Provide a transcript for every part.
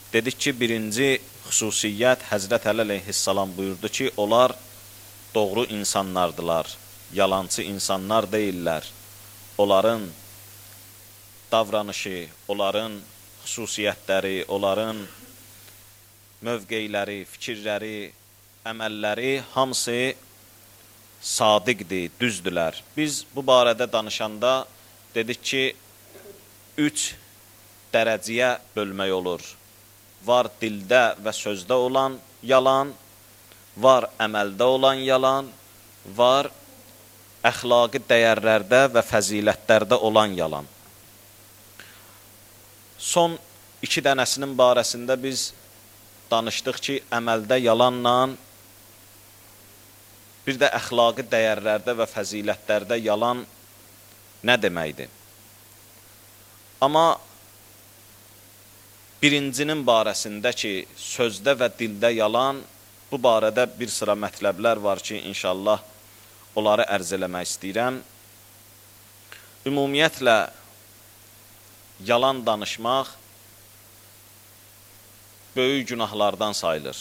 Dedik ki, birinci xüsusiyyət Həzrət Əli əleyhissalam buyurdu ki, onlar doğru insanlardılar, yalancı insanlar deyirlər. Onların davranışı, onların xüsusiyyətləri, onların mövqeyləri, fikirləri, əməlləri hamısı sadiqdir, düzdülər. Biz bu barədə danışanda dedik ki, 3 dərəcəyə bölmək olur. Var dildə və sözdə olan yalan, var əməldə olan yalan, var əxlaqi dəyərlərdə və fəzilətlərdə olan yalan. Son 2 dənəsinin barəsində biz danışdıq ki, əməldə yalanla, bir də əxlaqi dəyərlərdə və fəzilətlərdə yalan nə deməkdir? Amma birincinin barəsində ki, sözdə və dildə yalan, bu barədə bir sıra mətləblər var ki, inşallah onları ərz eləmək istəyirəm. Ümumiyyətlə, yalan danışmaq böyük günahlardan sayılır.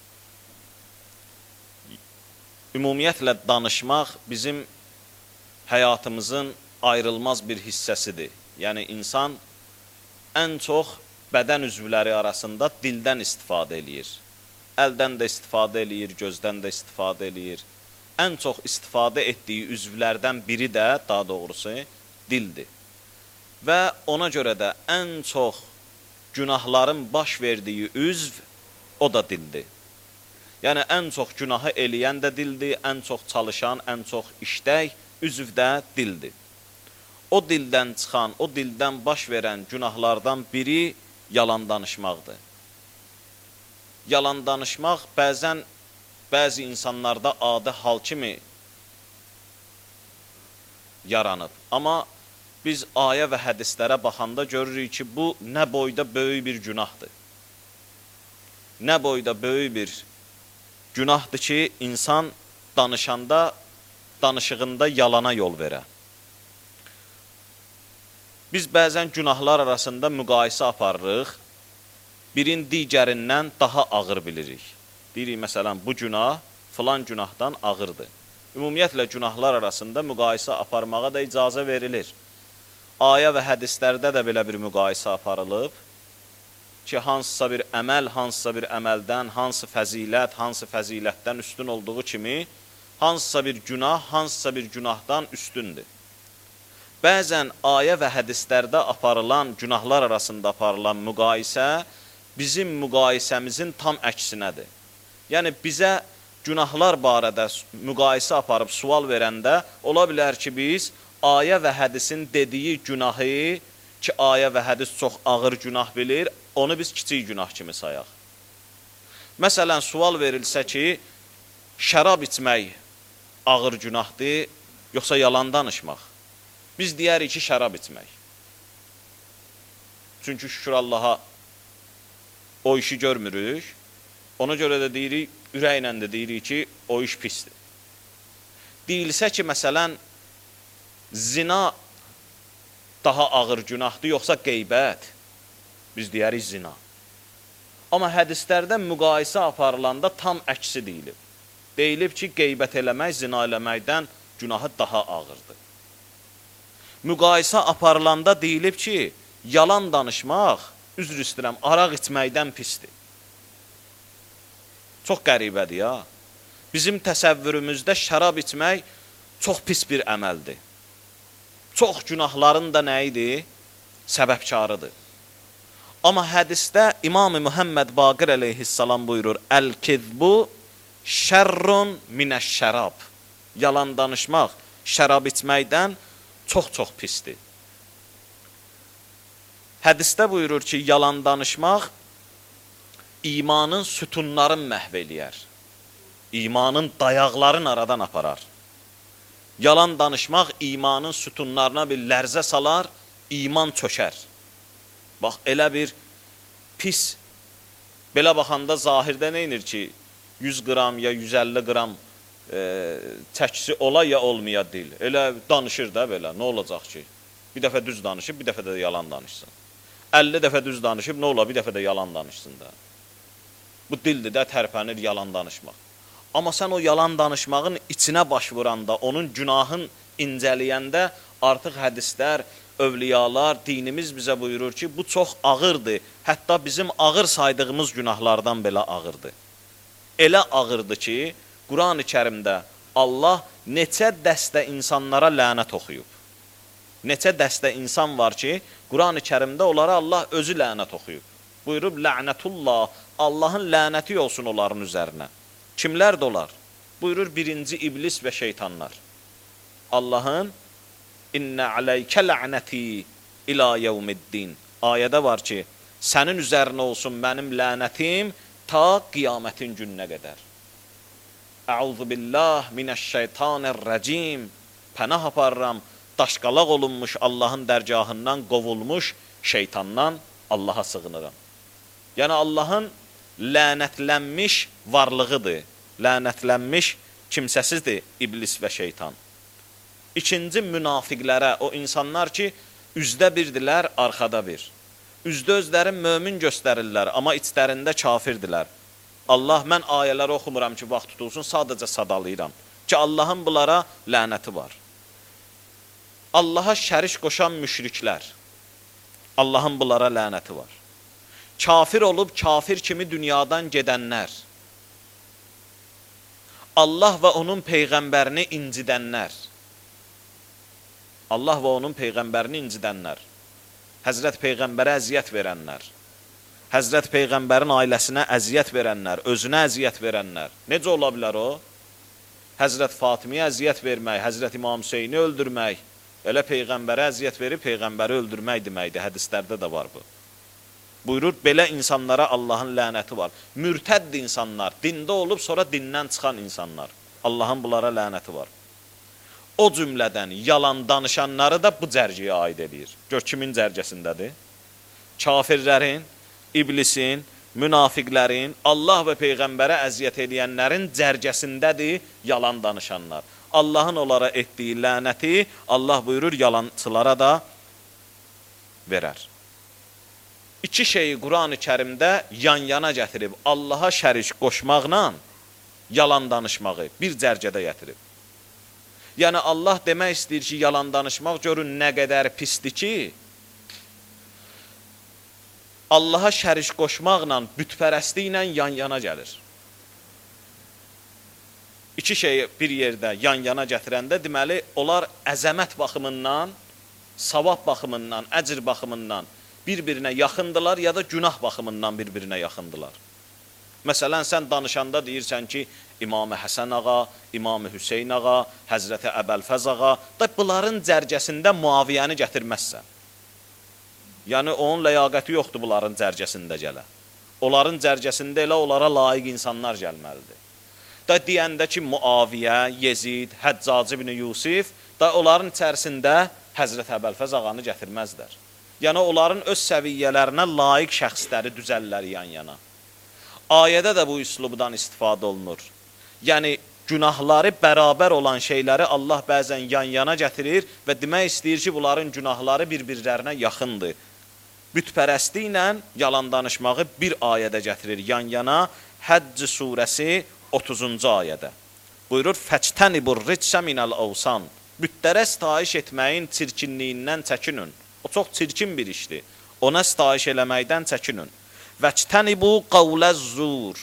Ümumiyyətlə, danışmaq bizim həyatımızın ayrılmaz bir hissəsidir. Yəni, insan ən çox bədən üzvləri arasında dildən istifadə eləyir. Əldən də istifadə eləyir, gözdən də istifadə eləyir. Ən çox istifadə etdiyi üzvlərdən biri də, daha doğrusu, dildir. Və ona görə də ən çox günahların baş verdiyi üzv, o da dildir. Yəni, ən çox günahı eləyən də dildir, ən çox çalışan, ən çox işlək üzv də dildir. O dildən çıxan, o dildən baş verən günahlardan biri yalan danışmaqdır. Yalan danışmaq bəzən bəzi insanlarda adi hal kimi yaranıb. Amma biz ayə və hədislərə baxanda görürük ki, bu nə boyda böyük bir günahdır. Nə boyda böyük bir günahdır ki, insan danışanda, danışığında yalana yol verə. Biz bəzən günahlar arasında müqayisə aparırıq, birin digərindən daha ağır bilirik. Deyirik, məsələn, bu günah filan günahdan ağırdır. Ümumiyyətlə, günahlar arasında müqayisə aparmağa da icazə verilir. Ayə və hədislərdə də belə bir müqayisə aparılıb ki, hansısa bir əməl, hansısa bir əməldən, hansı fəzilət, hansı fəzilətdən üstün olduğu kimi, hansısa bir günah, hansısa bir günahdan üstündür. Bəzən ayə və hədislərdə aparılan, günahlar arasında aparılan müqayisə bizim müqayisəmizin tam əksinədir. Yəni, bizə günahlar barədə müqayisə aparıb sual verəndə ola bilər ki, biz ayə və hədisin dediyi günahı ki, ayə və hədis çox ağır günah bilir, onu biz kiçik günah kimi sayaq. Məsələn, sual verilsə ki, şərab içmək ağır günahdır, yoxsa yalan danışmaq? Biz deyərik ki, şərab içmək. Çünki şükür Allaha o işi görmürük. Ona görə də deyirik, ürəklə də deyirik ki, o iş pisdir. Deyilsə ki, məsələn, zina daha ağır günahdır, yoxsa qeybət? Biz deyərik zina. Amma hədislərdə müqayisə aparılanda tam əksi deyilib. Deyilib ki, qeybət eləmək, zina eləməkdən günahı daha ağırdır. Müqayisə aparılanda deyilib ki, yalan danışmaq, üzr istəyirəm, araq içməkdən pisdir. Çox qəribədir ya. Bizim təsəvvürümüzdə şərab içmək çox pis bir əməldir. Çox günahların da nə idi? Səbəbkarıdır. Amma hədisdə İmam-ı Muhammed Baqir əleyhissalam buyurur, Əl-kizbu şərrun minəş-şərab. Yalan danışmaq, şərab içməkdən çox-çox pisdir. Hədisdə buyurur ki, yalan danışmaq imanın sütunların məhv eləyər. İmanın dayaqların aradan aparar. Yalan danışmaq imanın sütunlarına bir lərzə salar, iman çökər. Bax, elə bir pis, belə baxanda zahirdə neynir ki, 100 qram ya 150 qram çəkisi ola ya olmaya dil. Elə danışır da belə, nə olacaq ki? Bir dəfə düz danışıb, bir dəfə də yalan danışsın. 50 dəfə düz danışıb, nə ola bir dəfə də yalan danışsın da. Bu dildir də tərpənir yalan danışmaq. Amma sən o yalan danışmağın içinə baş vuranda, onun günahın incəliyəndə artıq hədislər, övliyalar, dinimiz bizə buyurur ki, bu çox ağırdır. Hətta bizim ağır saydığımız günahlardan belə ağırdır. Elə ağırdır ki, Quran-ı Kərimdə Allah neçə dəstə insanlara lənət oxuyub. Neçə dəstə insan var ki, Quran-ı Kərimdə onlara Allah özü lənət oxuyub. Buyurub, lənətullah, Allahın lənəti olsun onların üzərinə. Kimlər də olar? Buyurur, birinci iblis və şeytanlar. Allahın İnnə aleykə lənəti ilə yevmiddin. Ayədə var ki, sənin üzərinə olsun mənim lənətim ta qiyamətin gününə qədər. Əuzu billah minəşşeytanirrəcim. Pənah aparıram, daşqalaq olunmuş Allahın dərgahından qovulmuş şeytandan Allaha sığınıram. Yəni Allahın lənətlənmiş varlığıdır, lənətlənmiş kimsəsizdir iblis və şeytan. İkinci münafiqlərə, o insanlar ki, üzdə birdilər, arxada bir. Üzdə özləri mömin göstərirlər, amma içlərində kafirdirlər. Allah, mən ayələri oxumuram ki, vaxt tutulsun, sadəcə sadalayıram ki, Allahın bunlara lənəti var. Allaha şərik qoşan müşriklər, Allahın bunlara lənəti var. Kafir olub kafir kimi dünyadan gedənlər, Allah və onun peyğəmbərini incidənlər, Allah və onun peyğəmbərini incidənlər, Həzrət Peyğəmbərə əziyyət verənlər, Həzrət Peyğəmbərin ailəsinə əziyyət verənlər, özünə əziyyət verənlər. Necə ola bilər o? Həzrət Fatimiyə əziyyət vermək, Həzrət İmam Hüseyni öldürmək, elə Peyğəmbərə əziyyət verib Peyğəmbəri öldürmək deməkdir, hədislərdə də var bu. Buyurur, belə insanlara Allahın lənəti var. Mürtədd insanlar, dində olub sonra dindən çıxan insanlar, Allahın bunlara lənəti var. O cümlədən yalan danışanları da bu cərgiyə aid edir. Gör, kimin cərgəsindədir? Kafirlərin, iblisin, münafiqlərin, Allah və Peyğəmbərə əziyyət edənlərin cərgəsindədir yalan danışanlar. Allahın onlara etdiyi lənəti Allah buyurur, yalançılara da verər. İki şeyi Quran-ı Kərimdə yan-yana gətirib, Allaha şərik qoşmaqla yalan danışmağı bir cərgədə gətirib. Yəni Allah demək istəyir ki, yalan danışmaq görün nə qədər pisdir ki, Allaha şərik qoşmaqla, bütpərəstliklə yan-yana gəlir. İki şeyi bir yerdə yan-yana gətirəndə deməli, onlar əzəmət baxımından, savab baxımından, əcr baxımından bir-birinə yaxındılar ya da günah baxımından bir-birinə yaxındılar. Məsələn, sən danışanda deyirsən ki, İmam-ı Həsən ağa, İmam-ı Hüseyin ağa, Həzrəti Əbəlfəz ağa, da bunların cərgəsində Muaviyyəni gətirməzsən. Yəni, onun ləyaqəti yoxdur bunların cərgəsində gələ. Onların cərgəsində elə onlara layiq insanlar gəlməlidir. Da deyəndə ki, Muaviyyə, Yezid, Həccac ibn Yusif, da onların içərisində Həzrət Əbəlfəz ağanı gətirməzlər. Yəni, onların öz səviyyələrinə layiq şəxsləri düzəllər yan-yana. Ayədə də bu üslubdan istifadə olunur. Yəni, günahları bərabər olan şeyləri Allah bəzən yan-yana gətirir və demək istəyir ki, bunların günahları bir-birlərinə yaxındır. Bütpərəstliklə yalan danışmağı bir ayədə gətirir yan-yana, Həcc surəsi 30-cu ayədə. Buyurur, fəçtənibur ricsə minəl avsan. Bütlərə sitayiş etməyin çirkinliyindən çəkinin. O çox çirkin bir işdir. Ona sitayiş eləməkdən çəkinin. Vəçtənibu qavlə zur.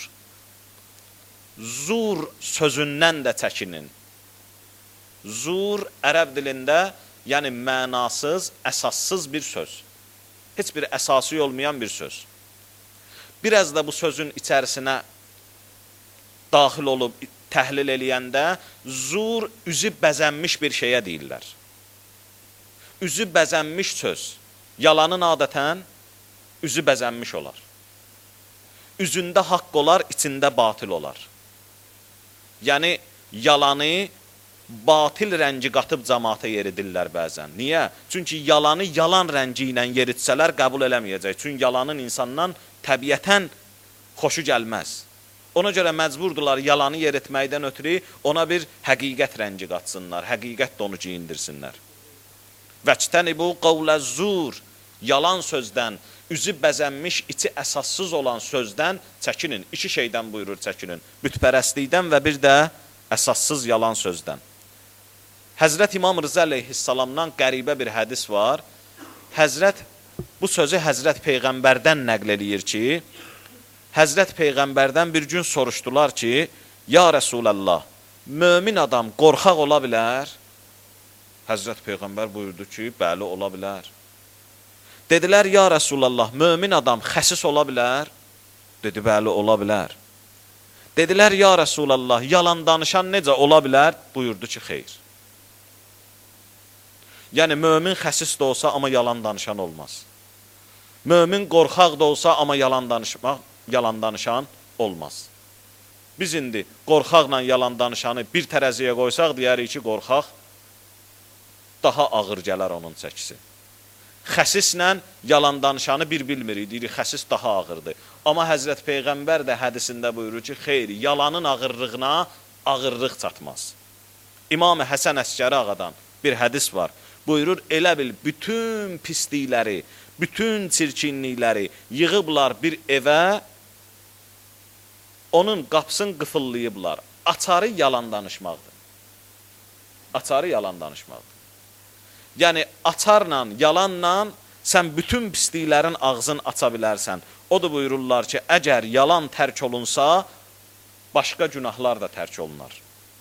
Zur sözündən də çəkinin. Zur ərəb dilində, yəni mənasız, əsassız bir söz. Heç bir əsası olmayan bir söz. Biraz da bu sözün içərisinə daxil olub təhlil eləyəndə zur üzü bəzənmiş bir şeyə deyirlər. Üzü bəzənmiş söz. Yalanın adətən üzü bəzənmiş olar. Üzündə haqq olar, içində batil olar. Yəni, yalanı batil rəngi qatıb cəmaata yeridirlər bəzən. Niyə? Çünki yalanı yalan rəngi ilə yeritsələr qəbul eləməyəcək. Çünki yalanın insandan təbiətən xoşu gəlməz. Ona görə məcburdurlar yalanı yeritməkdən ötürü ona bir həqiqət rəngi qatsınlar, həqiqət də onu giyindirsinlər. Vəçtənibu qavlə zur. yalan sözdən, üzü bəzənmiş, içi əsassız olan sözdən çəkinin. İki şeydən buyurur çəkinin. Bütpərəstlikdən və bir də əsassız yalan sözdən. Həzrət İmam Rıza əleyhissalamdan qəribə bir hədis var. Bu sözü Həzrət Peyğəmbərdən nəql eləyir ki, Həzrət Peyğəmbərdən bir gün soruşdular ki, ya Rəsulallah, mömin adam qorxaq ola bilər? Həzrət Peyğəmbər buyurdu ki, bəli, ola bilər. Dedilər, ya Rəsulallah, mömin adam xəsis ola bilər? Dedi, bəli, ola bilər. Dedilər, ya Rəsulallah, yalan danışan necə ola bilər? Buyurdu ki, xeyr. Yəni, mömin xəsis də olsa, amma yalan danışan olmaz. Mömin qorxaq da olsa, amma yalan danışan olmaz. Biz indi qorxaqla yalan danışanı bir tərəziyə qoysaq, deyərik ki, qorxaq daha ağır gələr onun çəkisi. Xəsislə yalan danışanı bir bilmirik, deyirik, xəsis daha ağırdır. Amma Həzrət Peyğəmbər də hədisində buyurur ki, xeyr, yalanın ağırlığına ağırlıq çatmaz. İmam-ı Həsən Əskəri ağadan bir hədis var. Buyurur, elə bil bütün pislikləri, bütün çirkinlikləri yığıblar bir evə, onun qapısını qıfıllayıblar. Açarı yalan danışmaqdır. Açarı yalan danışmaqdır. Yəni, açarla, yalanla sən bütün pisliklərin ağzını aça bilərsən. O da buyururlar ki, əgər yalan tərk olunsa, başqa günahlar da tərk olunar.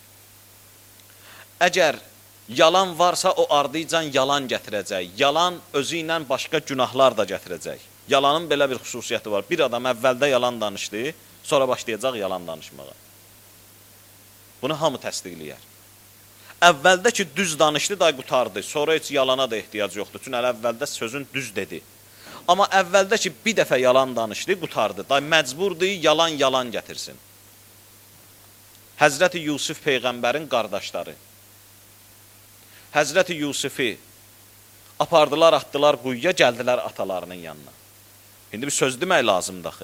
Əgər yalan varsa, o ardıcan yalan gətirəcək. Yalan özü ilə başqa günahlar da gətirəcək. Yalanın belə bir xüsusiyyəti var. Bir adam əvvəldə yalan danışdı, sonra başlayacaq yalan danışmağa. Bunu hamı təsdiqləyər. Əvvəldə ki, düz danışdı, da qutardı. Sonra heç yalana da ehtiyac yoxdur. Çünki əvvəldə sözün düz dedi. Amma əvvəldə ki, bir dəfə yalan danışdı, qutardı. Da məcburdur, yalan gətirsin. Həzrəti Yusuf Peyğəmbərin qardaşları. Həzrəti Yusufi apardılar, atdılar quyuya, gəldilər atalarının yanına. İndi bir söz demək lazımdır axı.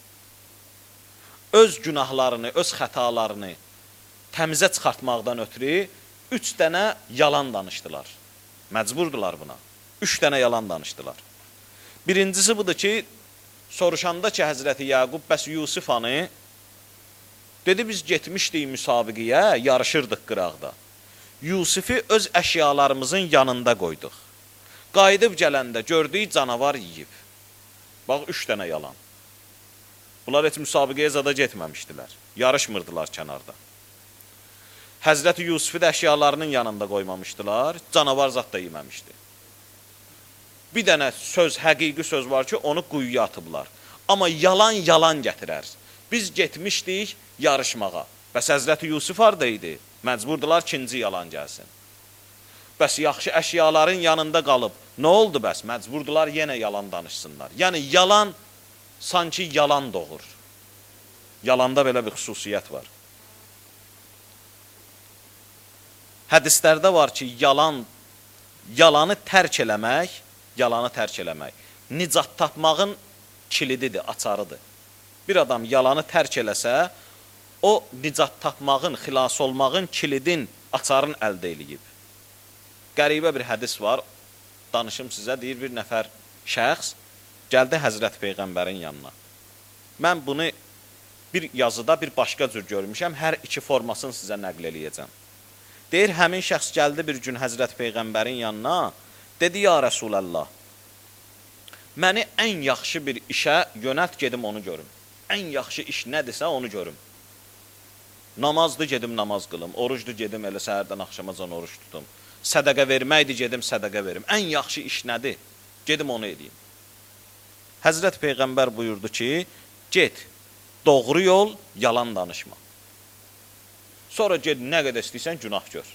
Öz günahlarını, öz xətalarını təmizə çıxartmaqdan ötürü 3 dənə yalan danışdılar. Məcburdular buna. 3 dənə yalan danışdılar. Birincisi budur ki, soruşanda ki, Həzrəti Yaqub, bəs Yusuf hanı? Dedi, biz getmişdik müsabiqəyə, yarışırdıq qıraqda. Yusufi öz əşyalarımızın yanında qoyduq. Qayıdıb gələndə gördüyü canavar yiyib. Bax, 3 dənə yalan. Bunlar heç müsabiqəyə zada getməmişdilər. Yarışmırdılar kənarda. Həzrəti Yusufi də əşyalarının yanında qoymamışdılar, canavar zat da yeməmişdi. Bir dənə söz, həqiqi söz var ki, onu quyuya atıblar. Amma yalan gətirər. Biz getmişdik yarışmağa. Bəs Həzrəti Yusuf harada idi? Məcburdular, ikinci yalan gəlsin. Bəs yaxşı əşyaların yanında qalıb, nə oldu bəs? Məcburdular, yenə yalan danışsınlar. Yəni, yalan sanki yalan doğur. Yalanda belə bir xüsusiyyət var. Hədislərdə var ki, yalanı tərk eləmək, nicat tapmağın kilididir, açarıdır. Bir adam yalanı tərk eləsə, o nicat tapmağın, xilas olmağın kilidin, açarın əldə eləyib. Qəribə bir hədis var, danışım sizə, deyir bir nəfər şəxs, gəldi Həzrət Peyğəmbərin yanına. Mən bunu bir yazıda bir başqa cür görmüşəm, hər iki formasını sizə nəql eləyəcəm. Deyir, həmin şəxs gəldi bir gün Həzrət Peyğəmbərin yanına, dedi, ya Rəsulallah, məni ən yaxşı bir işə yönət gedim onu görüm. Ən yaxşı iş nədirsə onu görüm. Namazdır, gedim namaz qılım. Orucdur, gedim elə səhərdən axşamacan oruç tutum. Sədəqə verməkdir, gedim sədəqə verim. Ən yaxşı iş nədir? Gedim onu edeyim. Həzrət Peyğəmbər buyurdu ki, get, doğru yol, yalan danışma. Sonra get, nə qədər istəyirsən, günah gör.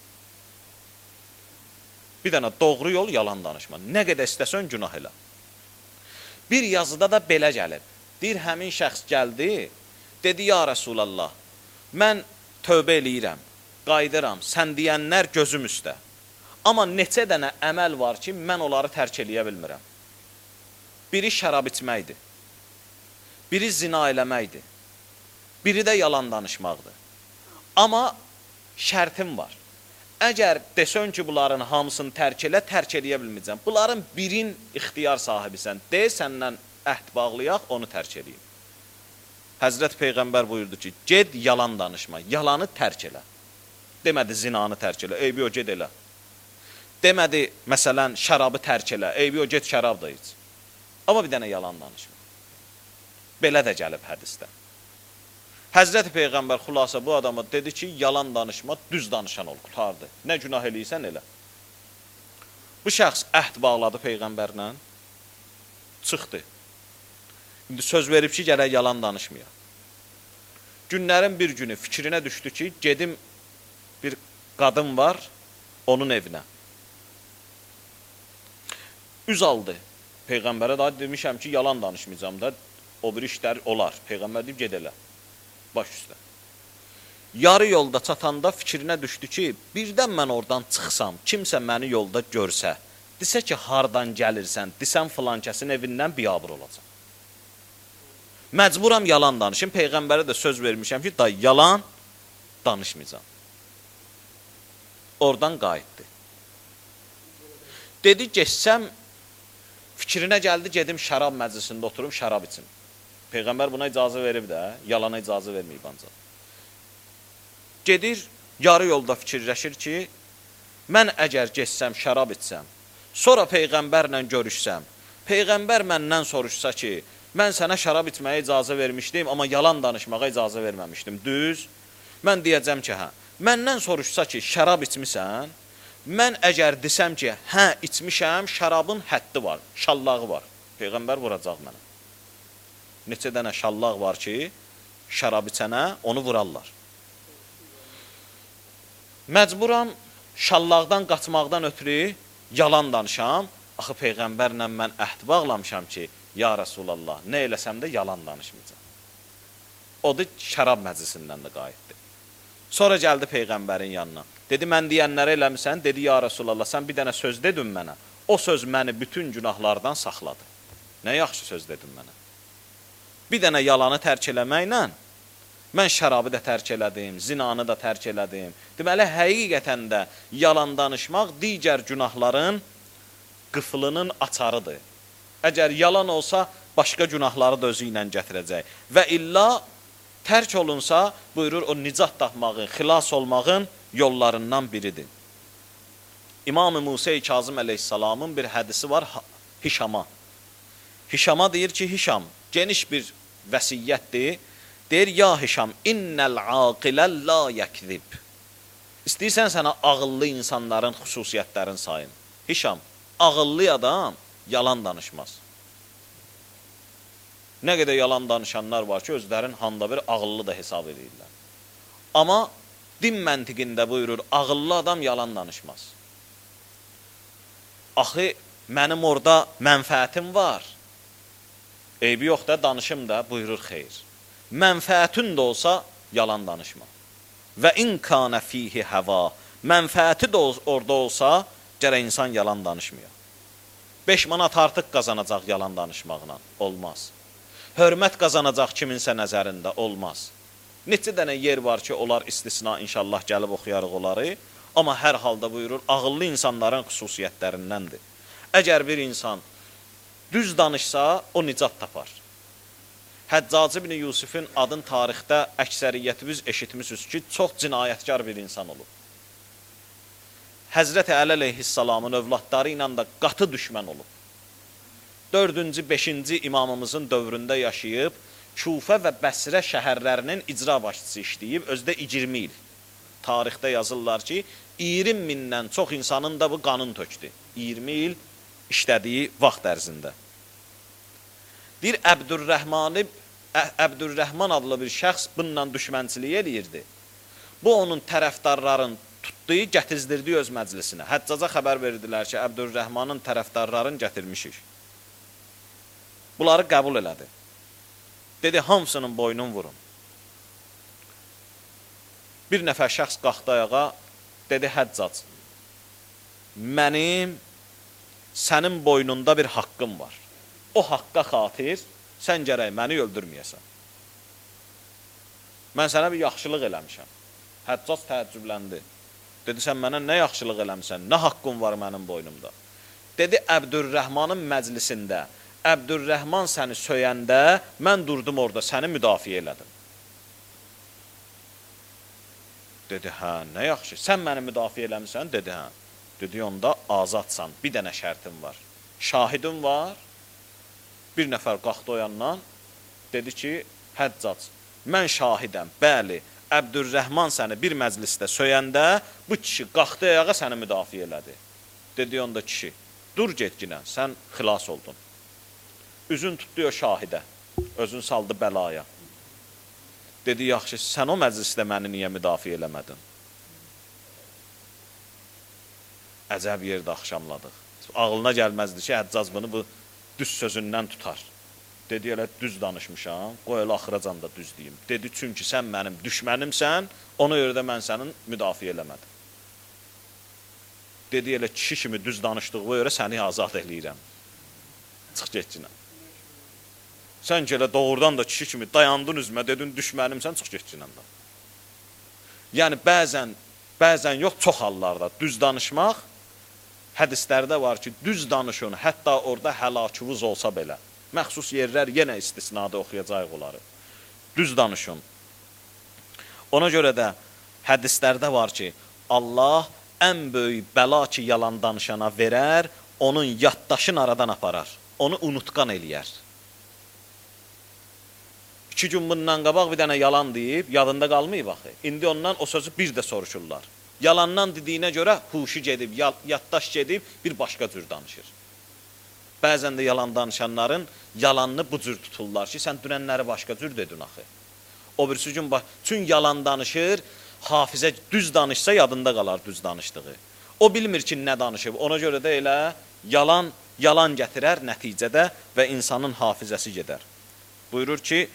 Bir dənə doğru yol, yalan danışma. Nə qədər istəsən, günah elə. Bir yazıda da belə gəlib. Deyir, həmin şəxs gəldi, dedi, ya Rəsulallah, mən tövbə eləyirəm, qayıdıram, sən deyənlər gözüm üstə. Amma neçə dənə əməl var ki, mən onları tərk eləyə bilmirəm. Biri şərab içməkdir, biri zina eləməkdir, biri də yalan danışmaqdır. Amma şərtim var. Əgər desən ki, bunların hamısını tərk eləyə bilməyəcəm. Bunların birin ixtiyar sahibisən. De, səndən əhd bağlayaq, onu tərk eləyim. Həzrət Peyğəmbər buyurdu ki, ged yalan danışma, yalanı tərk elə. Demədi zinanı tərk elə, eybi o ged elə. Demədi, məsələn, şərabı tərk elə, eybi o ged şərab da iç. Amma bir dənə yalan danışma. Belə də gəlib hədisdə. Həzrət Peyğəmbər xulasa bu adama dedi ki, yalan danışma, düz danışan ol, qutardı. Nə günah eləyirsən elə. Bu şəxs əhd bağladı Peyğəmbərlə, çıxdı. İndi söz verib ki, gərək yalan danışmaya. Günlərin bir günü fikrinə düşdü ki, gedim bir qadın var, onun evinə. Üz aldı. Peyğəmbərə daha demişəm ki, yalan danışmayacam da, o bir işlər olar. Peyğəmbər deyib, ged elə. Baş üstə. Yarı yolda çatanda fikrinə düşdü ki, birdən mən oradan çıxsam, kimsə məni yolda görsə, desə ki, hardan gəlirsən, desən filankəsin evindən biabır olacaq. Məcburam yalan danışım, Peyğəmbərə də söz vermişəm ki, da yalan danışmayacam. Oradan qayıtdı. Dedi, geçsəm, fikrinə gəldi, gedim şərab məclisində oturum, şərab içim. Peyğəmbər buna icazə verib də, yalana icazə verməyib ancaq. Gedir, yarı yolda fikirləşir ki, mən əgər geçsəm, şərab içsəm, sonra Peyğəmbərlə görüşsəm, Peyğəmbər məndən soruşsa ki, mən sənə şərab içməyə icazə vermişdim, amma yalan danışmağa icazə verməmişdim, düz. Mən deyəcəm ki, hə, məndən soruşsa ki, şərab içmisən, mən əgər desəm ki, hə, içmişəm, şərabın həddi var, şallağı var. Peyğəmbər vuracaq mənə. Neçə dənə şallaq var ki, şərab içənə onu vurarlar. Məcburam şallaqdan qaçmaqdan ötürü yalan danışam. Axı Peyğəmbərlə mən əhd bağlamışam ki, ya Rasulallah, nə eləsəm də yalan danışmayacam. O da şərab məclisindən də qayıtdı. Sonra gəldi Peyğəmbərin yanına. Dedi, mən deyənləri eləmirsən? Dedi, ya Rasulallah, sən bir dənə söz dedin mənə. O söz məni bütün günahlardan saxladı. Nə yaxşı söz dedin mənə. Bir dənə yalanı tərk eləməklə, mən şərabı da tərk elədim, zinanı da tərk elədim. Deməli, həqiqətən də yalan danışmaq digər günahların qıfılının açarıdır. Əgər yalan olsa, başqa günahları da özü ilə gətirəcək. Və illa tərk olunsa, buyurur, o nicat tapmağın, xilas olmağın yollarından biridir. İmam-ı Musa-i Kazım əleyhissalamın bir hədisi var Hişama. Hişama deyir ki, Hişam, geniş bir vəsiyyətdir. Deyir, ya Hişam, innəl aqilə la yəkzib. İstəyirsən sənə ağıllı insanların xüsusiyyətlərini sayın. Hişam, ağıllı adam yalan danışmaz. Nə qədər yalan danışanlar var ki, özlərin handa bir ağıllı da hesab edirlər. Amma din məntiqində buyurur, ağıllı adam yalan danışmaz. Axı, mənim orada mənfəətim var. Eybi yox da, danışım da, buyurur xeyr. Mənfəətin də olsa, yalan danışma. Və inkânə fihi həva. Mənfəəti də orada olsa, gərək insan yalan danışmıyor. 5 manat artıq qazanacaq yalan danışmaqla, olmaz. Hörmət qazanacaq kiminsə nəzərində, olmaz. Neçə dənə yer var ki, onlar istisna, inşallah gəlib oxuyarıq onları. Amma hər halda buyurur, ağıllı insanların xüsusiyyətlərindəndir. Əgər bir insan düz danışsa, o nicat tapar. Həccac ibn Yusufun adın tarixdə əksəriyyətimiz eşitmişiz ki, çox cinayətkar bir insan olub. Həzrəti Əli əleyhissalamın övladları ilə də qatı düşmən olub. 4-cü, 5-ci imamımızın dövründə yaşayıb, Kufə və Bəsrə şəhərlərinin icra başçısı işləyib, özdə 20 il. Tarixdə yazırlar ki, 20 mindən çox insanın da bu qanın tökdü. 20 il işlədiyi vaxt ərzində. Deyir, Əbdürrəhman adlı bir şəxs bununla düşmənçilik eləyirdi. Bu, onun tərəfdarların tutduğu, gətizdirdiyi öz məclisinə. Həccaca xəbər verdilər ki, Əbdürrəhmanın tərəfdarlarını gətirmişik. Bunları qəbul elədi. Dedi, hamısının boynunu vurun. Bir nəfər şəxs qalxdı ayağa, dedi, Həccac, mənim sənin boynunda bir haqqım var. O haqqa xatir, sən gərək məni öldürməyəsən. Mən sənə bir yaxşılıq eləmişəm. Həccac təəccübləndi. Dedi, sən mənə nə yaxşılıq eləmsən, nə haqqın var mənim boynumda? Dedi, Əbdürrəhmanın məclisində, Əbdürrəhman səni söyəndə, mən durdum orada, səni müdafiə elədim. Dedi, hə, nə yaxşı, sən məni müdafiə eləmirsən? Dedi, hə. Dedi, onda azadsan, bir dənə şərtim var. Şahidin var, bir nəfər qalxdı o yandan, dedi ki, Həccac, mən şahidəm, bəli, Əbdürrəhman səni bir məclisdə söyəndə, bu kişi qalxdı ayağa səni müdafiə elədi. Dedi, onda kişi, dur getginə, sən xilas oldun. Üzün tutdu o şahidə, özün saldı bəlaya. Dedi, yaxşı, sən o məclisdə məni niyə müdafiə eləmədin? Əcəb yerdə axşamladıq. Ağlına gəlməzdi ki, Həccac bunu bu düz sözündən tutar. Dedi, elə düz danışmışam, qoy elə axıracan da düz deyim. Dedi, çünki sən mənim düşmənimsən, ona görə də mən sənin müdafiə eləmədim. Dedi, elə kişi kimi düz danışdığına görə səni azad eləyirəm. Çıx getcinə. Sən ki, elə doğrudan da kişi kimi dayandın üzmə, dedin, düşmənimsən, çıx getcinə də. Yəni, bəzən yox, çox hallarda düz danışmaq, hədislərdə var ki, düz danışın, hətta orada həlakınız olsa belə. Məxsus yerlər yenə istisnada oxuyacaq onları. Düz danışın. Ona görə də hədislərdə var ki, Allah ən böyük bəla ki, yalan danışana verər, onun yaddaşın aradan aparar, onu unutqan eləyər. 2 gün bundan qabaq bir dənə yalan deyib, yadında qalmayıb axı. İndi ondan o sözü bir də soruşurlar. Yalandan dediyinə görə huşu gedib, yaddaş gedib, bir başqa cür danışır. Bəzən də yalan danışanların yalanını bu cür tuturlar ki, sən dünənləri başqa cür dedin axı. O birisi gün, çünki yalan danışır, hafizə düz danışsa yadında qalar düz danışdığı. O bilmir ki, nə danışıb, ona görə də elə yalan gətirər nəticədə və insanın hafizəsi gedər. Buyurur ki,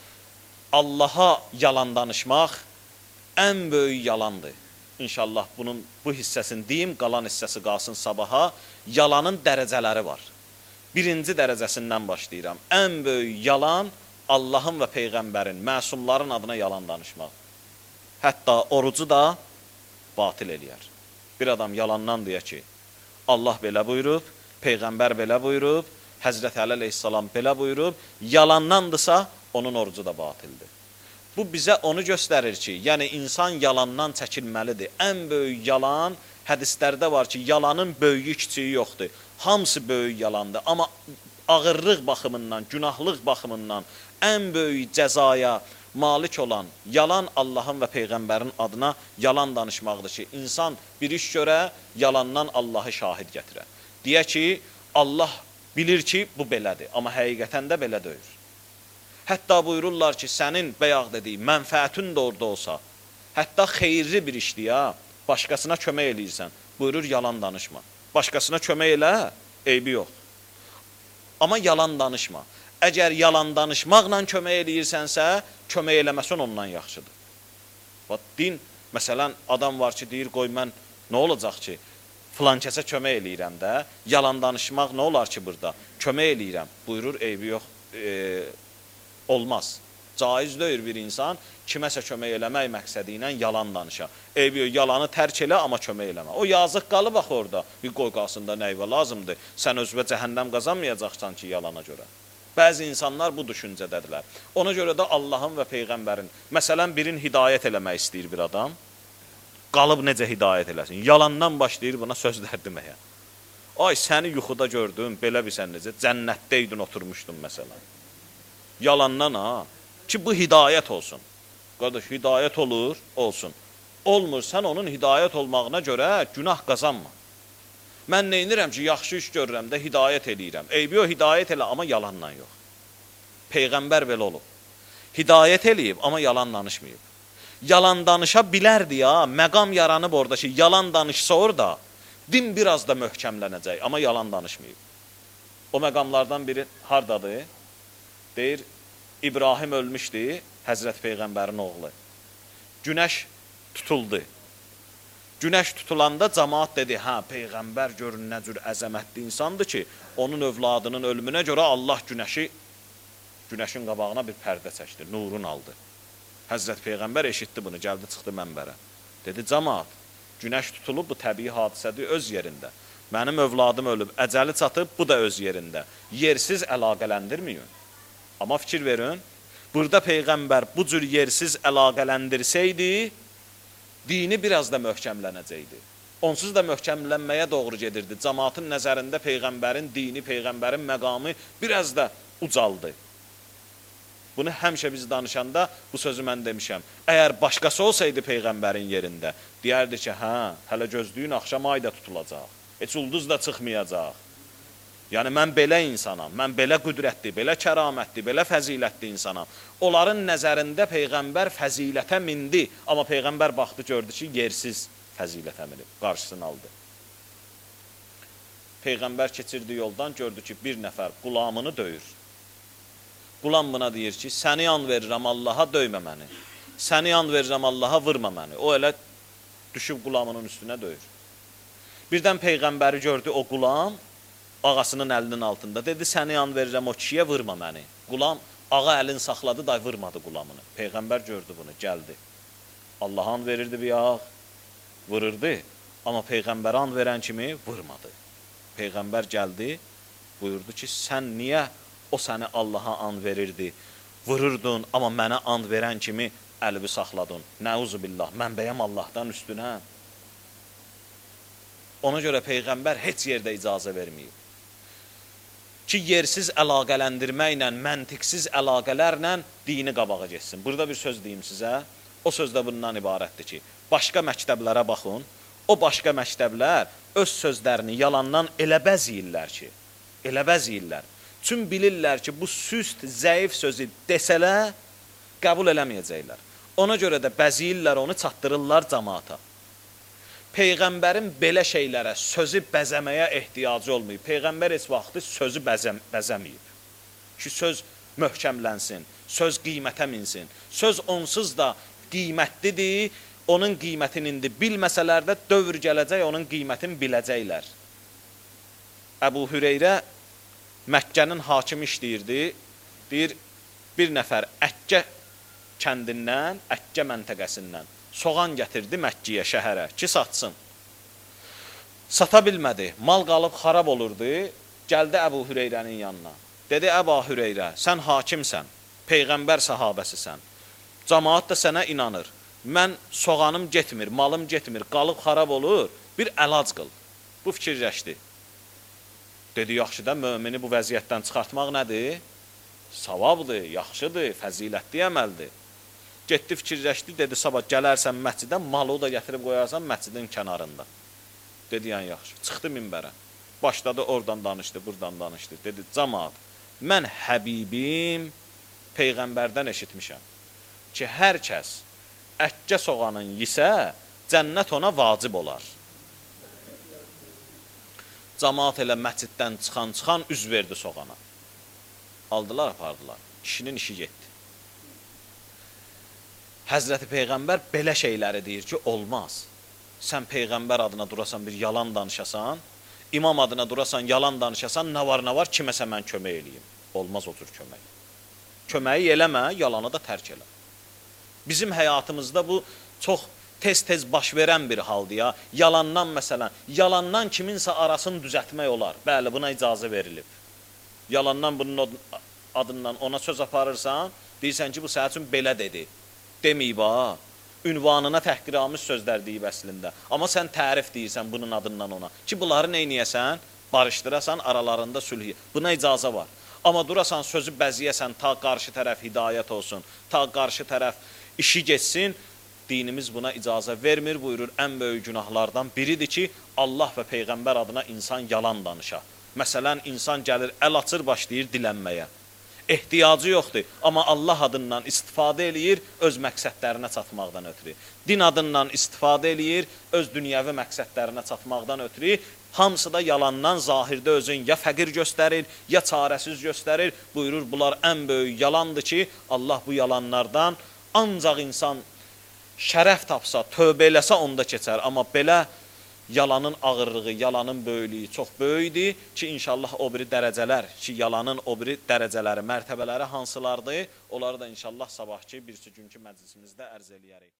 Allaha yalan danışmaq ən böyük yalandır. İnşallah bunun bu hissəsini deyim, qalan hissəsi qalsın sabaha. Yalanın dərəcələri var. 1-ci dərəcəsindən başlayıram. Ən böyük yalan Allahın və Peyğəmbərin, məsumların adına yalan danışmaq. Hətta orucu da batil eləyər. Bir adam yalandan deyə ki, Allah belə buyurub, Peyğəmbər belə buyurub, Həzrəti Əli əleyhissalam belə buyurub, yalandandırsa onun orucu da batildir. Bu bizə onu göstərir ki, yəni insan yalandan çəkinməlidir. Ən böyük yalan, hədislərdə var ki, yalanın böyüyü kiçiyi yoxdur. Hamısı böyük yalandır. Amma ağırlıq baxımından, günahlıq baxımından ən böyük cəzaya malik olan yalan Allahın və Peyğəmbərin adına yalan danışmaqdır ki, insan bir iş görə yalandan Allahı şahid gətirər. Deyə ki, Allah bilir ki, bu belədir, amma həqiqətən də belə deyil. Hətta buyururlar ki, sənin bəyaq dediyi mənfəətin də orada olsa, hətta xeyirli bir işdir ya, başqasına kömək eləyirsən, buyurur yalan danışma. Başqasına kömək elə, eybi yox. Amma yalan danışma. Əgər yalan danışmaqla kömək eləyirsənsə, kömək eləməsən ondan yaxşıdır. Din, məsələn, adam var ki, deyir, qoy mən nə olacaq ki, filan kəsə kömək eləyirəm də, yalan danışmaq nə olar ki burada? Kömək eləyirəm, buyurur, eybi yox, olmaz. Caiz deyir bir insan, kiməsə kömək eləmək məqsədi ilə yalan danışa. Eybi yox, yalanı tərk elə, amma kömək eləmə. O yazıq qalıb axı orada, bir qoy qalsında nəyvə lazımdır. Sən özünə cəhənnəm qazanmayacaqsan ki, yalana görə. Bəzi insanlar bu düşüncədədirlər. Ona görə də Allahın və Peyğəmbərin, məsələn, birin hidayət eləmək istəyir bir adam, qalıb necə hidayət eləsin? Yalandan başlayır buna sözlər deməyə. Ay, səni yuxuda gördüm, belə bilsən necə, cənnətdəydin, oturmuşdun məsələn. Yalandan ha, ki bu hidayət olsun. Qardaş, hidayət olur, olsun. Olmur, sən onun hidayət olmağına görə günah qazanma. Mən neynirəm ki, yaxşı iş görürəm də hidayət eləyirəm. Eybi yox, hidayət elə, amma yalanla yox. Peyğəmbər belə olub. Hidayət eləyib, amma yalan danışmayıb. Yalan danışa bilərdi ya, məqam yaranıb orada ki, yalan danışsa orada, din biraz da möhkəmlənəcək, amma yalan danışmayıb. O məqamlardan biri hardadır? Deyir, İbrahim ölmüşdü, Həzrət Peyğəmbərin oğlu. Günəş tutuldu. Günəş tutulanda cəmaat dedi, hə, Peyğəmbər görün nə cür əzəmətli insandır ki, onun övladının ölümünə görə Allah günəşin qabağına bir pərdə çəkdi, nurun aldı. Həzrət Peyğəmbər eşitdi bunu, gəldi, çıxdı mənbərə. Dedi, cəmaat, Günəş tutulub, bu təbii hadisədir, öz yerində. Mənim övladım ölüb, əcəli çatıb, bu da öz yerində. Yersiz əlaqələndirməyin. Amma fikir verin, burada Peyğəmbər bu cür yersiz əlaqələndirsəydi, dini biraz da möhkəmlənəcəkdi. Onsuz da möhkəmlənməyə doğru gedirdi. Cəmaatın nəzərində Peyğəmbərin dini, Peyğəmbərin məqamı biraz da ucaldı. Bunu həmişə biz danışanda bu sözü mən demişəm. Əgər başqası olsaydı Peyğəmbərin yerində, deyərdi ki, hə, hələ gözləyin axşam ay da tutulacaq. Heç ulduz da çıxmayacaq. Yəni, mən belə insanam, mən belə qüdrətli, belə kəramətli, belə fəzilətli insanam. Onların nəzərində Peyğəmbər fəzilətə mindi, amma Peyğəmbər baxdı, gördü ki, yersiz fəzilətə minib, qarşısını aldı. Peyğəmbər keçirdi yoldan, gördü ki, bir nəfər qulamını döyür. Qulam buna deyir ki, səni an verirəm Allaha, döymə məni. Səni an verirəm Allaha, vurma məni. O elə düşüb qulamının üstünə döyür. Birdən Peyğəmbəri gördü o qulam, ağasının əlinin altında. Dedi, səni an verirəm o kişiyə, vurma məni. Qulam, ağa əlini saxladı, day vurmadı qulamını. Peyğəmbər gördü bunu, gəldi. Allaha an verirdi bir ağ, vururdu. Amma Peyğəmbərə an verən kimi vurmadı. Peyğəmbər gəldi, buyurdu ki, sən niyə o səni Allaha and verirdi, vururdun, amma mənə and verən kimi əlbi saxladın. Nəuzubillah, mən bəyəm Allahdan üstünəm. Ona görə Peyğəmbər heç yerdə icazə verməyib. Ki, yersiz əlaqələndirməklə, məntiqsiz əlaqələrlə dini qabağa geçsin. Burada bir söz deyim sizə, o söz də bundan ibarətdir ki, başqa məktəblərə baxın, o başqa məktəblər öz sözlərini yalandan elə bəziyirlər ki, elə bəziyirlər. Tüm bilirlər ki, bu süst, zəif sözü desələr, qəbul eləməyəcəklər. Ona görə də bəziyirlər onu, çatdırırlar cəmaata. Peyğəmbərin belə şeylərə, sözü bəzəməyə ehtiyacı olmayıb. Peyğəmbər heç vaxtı sözü bəzəməyib. Ki, söz möhkəmlənsin, söz qiymətə minsin. Söz onsuz da qiymətlidir, onun qiymətini indi bilməsələr də dövr gələcək, onun qiymətini biləcəklər. Əbu Hüreyrə Məkkənin hakimi işləyirdi, deyir, bir nəfər Əkkə kəndindən, Əkkə məntəqəsindən soğan gətirdi Məkkiyə, şəhərə ki, satsın. Sata bilmədi, mal qalıb xarab olurdu, gəldi Əbu Hüreyrənin yanına. Dedi, Əbu Hüreyrə, sən hakimsən, Peyğəmbər sahabəsisən, cəmaat da sənə inanır. Mən soğanım getmir, malım getmir, qalıb xarab olur, bir əlac qıl. Bu fikirləşdi. Dedi, yaxşı da mömini bu vəziyyətdən çıxartmaq nədir? Savabdır, yaxşıdır, fəzilətli əməldir. Getdi, fikirləşdi, dedi, sabah gələrsən məscidən, malı da gətirib qoyarsan məscidin kənarında. Dedi, yəni yaxşı. Çıxdı minbərə. Başladı, oradan danışdı, buradan danışdı. Dedi, cəmaat, mən Həbibim Peyğəmbərdən eşitmişəm ki, hər kəs Əkkə soğanın yisə, cənnət ona vacib olar. Cəmaat elə məsciddən çıxan üz verdi soğana. Aldılar, apardılar. Kişinin işi getdi. Həzrəti Peyğəmbər belə şeyləri deyir ki, olmaz. Sən Peyğəmbər adına durasan, bir yalan danışasan, imam adına durasan, yalan danışasan, nə var, kiməsə mən kömək eləyim. Olmaz o tür kömək. Köməyi eləmə, yalanı da tərk elə. Bizim həyatımızda bu çox tez-tez baş verən bir haldır ya. Yalandan məsələn, yalandan kiminsə arasını düzəltmək olar. Bəli, buna icazə verilib. Yalandan bunun adından ona söz aparırsan, deyirsən ki, bu sənin üçün belə dedi. Deməyib ha. Ünvanına təhqiramış sözlər deyib əslində. Amma sən tərif deyirsən bunun adından ona. Ki, bunları neyniyəsən? Barışdırasan, aralarında sülh. Buna icazə var. Amma durasan, sözü bəziyəsən, ta qarşı tərəf hidayət olsun, ta qarşı tərəf işi geçsin, dinimiz buna icazə vermir, buyurur, ən böyük günahlardan biridir ki, Allah və Peyğəmbər adına insan yalan danışa. Məsələn, insan gəlir, əl açır, başlayır dilənməyə. Ehtiyacı yoxdur, amma Allah adından istifadə eləyir, öz məqsədlərinə çatmaqdan ötürü. Din adından istifadə eləyir, öz dünyəvi məqsədlərinə çatmaqdan ötürü. Hamısı da yalandan zahirdə özün ya fəqir göstərir, ya çarəsiz göstərir. Buyurur, bunlar ən böyük yalandır ki, Allah bu yalanlardan ancaq insan şərəf tapsa, tövbə eləsə onda keçər. Amma belə yalanın ağırlığı, yalanın böyüklüyü çox böyükdür ki, inşallah o biri dərəcələr, ki, yalanın o biri dərəcələri, mərtəbələri hansılardır, onları da inşallah sabahki birisi günkü məclisimizdə ərz eləyərik.